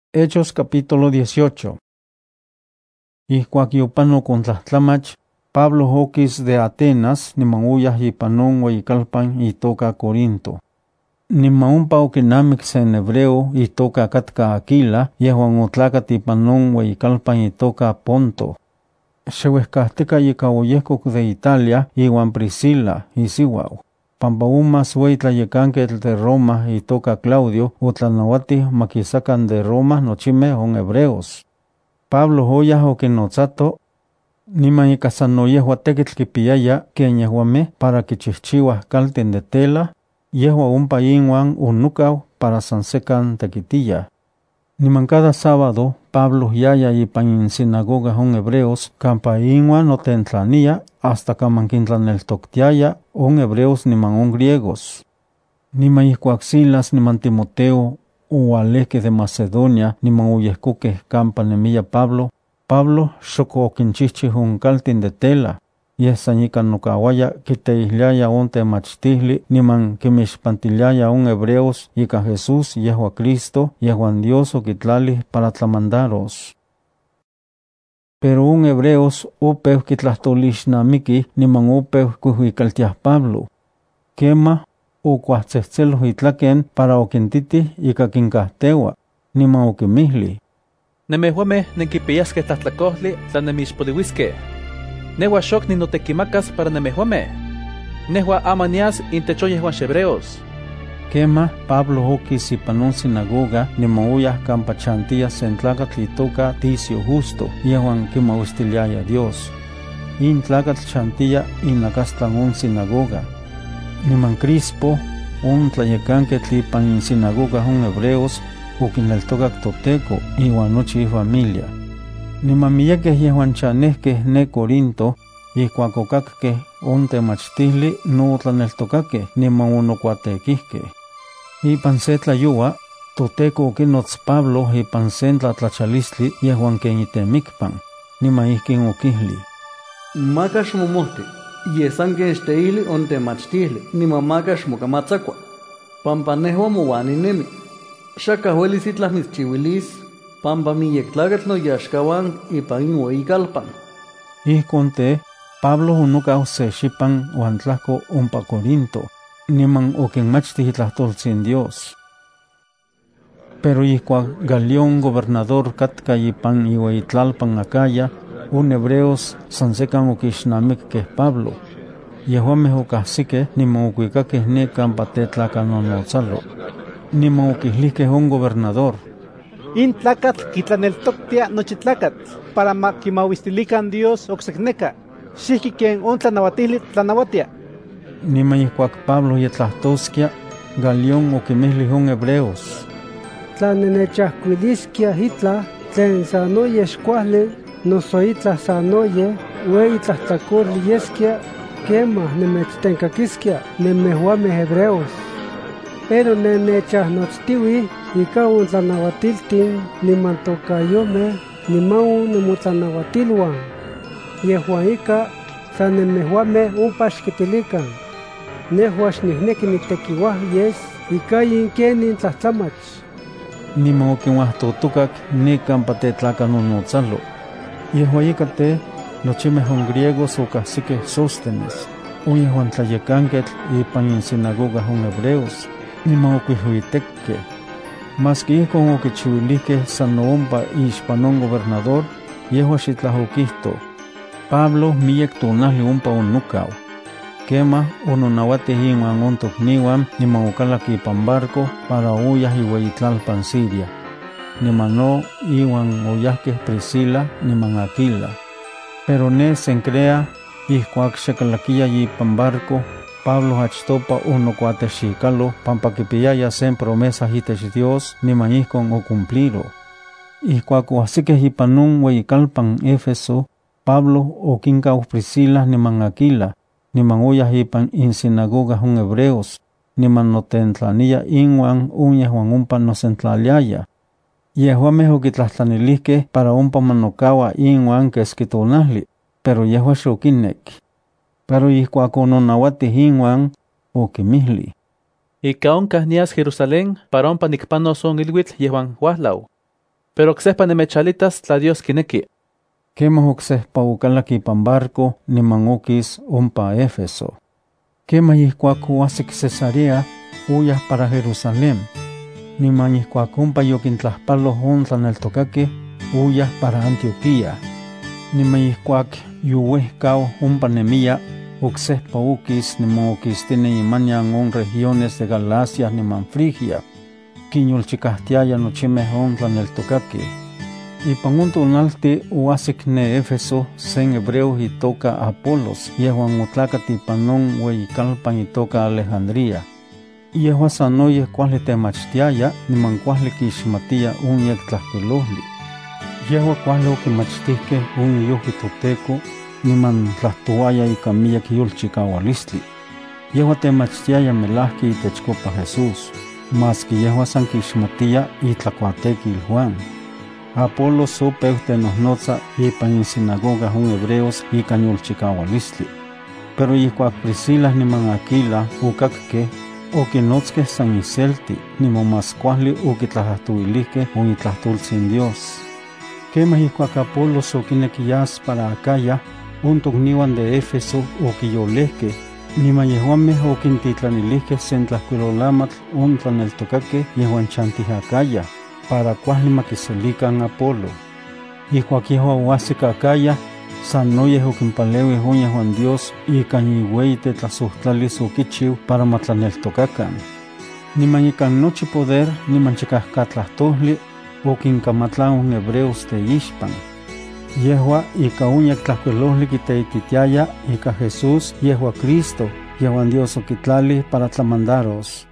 Hechos capítulo 18. Ihkuak yopanok ontlahtlamach, Pablo okis de Atenas niman uyah ipan on ueyikalpan itoka Corinto. Niman ompa okinamik sen hebreo itoka katka Aquila yehuan otlakat ipan on ueyikalpan itoka Ponto. Xeuehkahtika yika oyehkok de Italia iwan Priscila isiuau, pampa umas ueyitlayekanquetl de Roma itoka Claudio otlanauatih maquisakan de Roma nochimeh on hebreos. Pablo oyah okinotzato, niman ika san noyehua tekitl kipiyaya ken yehuameh para kichihchiuah caltin de tela, yehua ompa inuan onokau para san sekan tekitiyah. Niman cada sábado Pablo yaya ipan in sinagoga on hebreos kampa inuan otentlania hasta kaman kintlaneltoktiaya on hebreos niman on griegos. Niman ihkuak Silas niman Timoteo oualehkeh de Macedonia niman oyehkokeh kampa nemiya Pablo xok okinchihchih on caltin de tela, yeh san ika nokauaya kiteihliaya on temachtihli niman kimixpantiliaya on hebreos ika Jesús yehua Cristo yehuan Dios okitlalih para tlamandaros. Pero on hebreos opeu kitlahtolixnamikih niman opeu kuihuikaltiah Pablo. Kemah, okuahtzehtzeloh itlaken para okintitih ika kinkahteua, niman okimihlih: Nemehuameh nenkipiyaskeh tlahtlakohtli tlanemixpoliuiskeh. Nehua xok ninotekimakas para nemehuameh. Nehua ama nias intech on yehuan hebreos. Kemah, Pablo okis ipan on sinagoga niman oyah kampa chantiya sen tlakatl itoka Ticio Justo yehuan kimauistiliaya Dios. In tlakatl chantiya inakastlan on sinagoga. Niman Crispo, on tlayekanquetl ipan in sinagoga on hebreos, okineltokak Toteko iwan nochi ifamilia. Niman miyekeh yehuan chanehkeh ne Corinto, ihkuak okakkeh on temachtihli no otlaneltokakeh niman onokuatekihkeh. Ipan se tlayoua, Toteko okinotz Pablo ipan sen tlatlachalistli yehuan ken itemikpan, niman ihkin okihlih: Makax momohti, yesan ken xteili on temachtihli, niman makax mokamatzakua, pampa nehua mowaninemi. Xakah uelis itlah mitzchiuilis, pampa miyek tlakatl noyaxkawan ipan in ueyikalpan. Ihkon te, Pablo onokau se xipan uan tlahko ompa Corinto, niman okinmachtih itlahtoltzin Dios. Pero ihkuak Galión gobernador katka ipan iueyitlalpan Acaya, on hebreos san sekan okixnamikkeh Pablo. Yehuameh okahsikeh niman okuikakeh ne kampa tetlakanonotzalo. Niman okihlihkeh on gobernador: In tlakatl kitlaneltoktia nochi tlakatl para ma kimauistilikan Dios oksekneka, xihki ken on tlanauatili tlanauatia. Niman ihkuak Pablo yetlahtoskia, Galión okimihlih on hebreos: Tla nenechahkuiliskia itlah tlen sanoye xkuajli, noso itlah sanoye ueyi tlahtlakoli yeskia, kemah nemechtenkakiskia nemehuameh hebreos. Pero nenechahnotztiuih ika on tlanauatiltin niman tokayomeh niman on nemotlanauatiluan. Yehuan ika san nemehuameh ompa xkitilikan. Nehua xnihneki nitekiuah yes ika yin kenin tlahtlamach. Niman okinuahtotokak ne kampa tetlakanonotzalo. Yehua ika te, nochimeh on griegos okahsikeh Sóstenes, on yehuan tlayekanquetl ipan in sinagoga on hebreos, niman okuihuitekkeh. Maski ihkon okichiuilihkeh san no ompa ixpan on gobernador, yehua xitlah okihto: Pablo miyek tonahli ompa onokau. Kemah ononauatih inuan on tokniuan niman okalak ipan barco para oyah iueyitlalpan Siria. Niman no iuan oyahkeh Priscila niman Aquila. Pero ne Cencrea, ihkuak xekalakiya ipan barco, Pablo achtopa onokuatexikalo pampa kipiyaya sen promesa itech Dios niman ihkon ocumpliro. Ihkuak oahsikeh ipan on ueyikalpan Éfeso, Pablo okinkau Priscila niman Aquila, niman oyah ipan in sinagoga on hebreos, niman notentlania inuan on yehuan ompa nosentlaliaya. Yehuameh okitlahtlanilihkeh para ompa manokaua inuan keski tonahli, pero yehua xokinek. Pero ihkuak ononauatih inuan, okimihlih: Ika onkah nias Jerusalén para ompa nikpanos on ilhuitl yehuan uahlau. pero ocsehpa nemechalitas tla Dios kineki. Quemah ocsehpa ocalac ipan barco niman okis ompa Éfeso. Quemah ihcuac oahsic Cesarea, oyah para Jerusalén. Niman ihcuac ompa yoquintlahpaloh on tlaneltocaqueh, oyah para Antioquía. Niman ihcuac yowehcau ompa nemia, ocsehpa okis niman okistini imanian on regiones de Galacia niman Frigia. Quinyolchicahtiaya nochimeh on tlaneltocaqueh. Ipan on tonalti oahsic ne Éfeso sen hebreo itoca Apolos, yehuan otlacat ipan on ueyikalpan itoca Alejandría. Yehua sanoyeh kuali temachtiaya niman kuali quixmatia on yektlahkuilohli. Yehua kuali oquimachtihqueh on iyohki toteco niman tlahtoaya ika miyak yolchicaualistli. Yehua temachtiaya melahki itechcopa Jesús, masque yehua san quixmatia itlacuatequil Juan. Apolos opeu tenohnotza ipan in sinagoga on hebreos ika yolchicaualistli. Pero ihcuac Priscila niman Aquila ocacqueh, oquinotzqueh san iselti, niman mas kuali oquitlahtuilihqueh on itlahtoltzin Dios. Quemah ihcuac Apolos oquinequiyas para Acaya, on tocniuan de Éfeso oquiyolehqueh, niman yehuameh oquintitlanilihqueh sen tlahcuilolamatl on tlaneltocaqueh yehuan chantih Acaya, para kuali maquiselican Apolo. Ihcuac yehua oahsic Acaya, sanoyeh oquimpaleuih on yehuan Dios ika iueyi tetlasohtlalis oquichiu para matlaneltocacan. Niman ikan nochi poder niman chicahcatlahtolli oquincamatlan on hebreos teixpan. Yehua ika on yektlahcuilohli quiteititiaya ika Jesús yehua Cristo, yehuan Dios oquitlali para tlamandaros.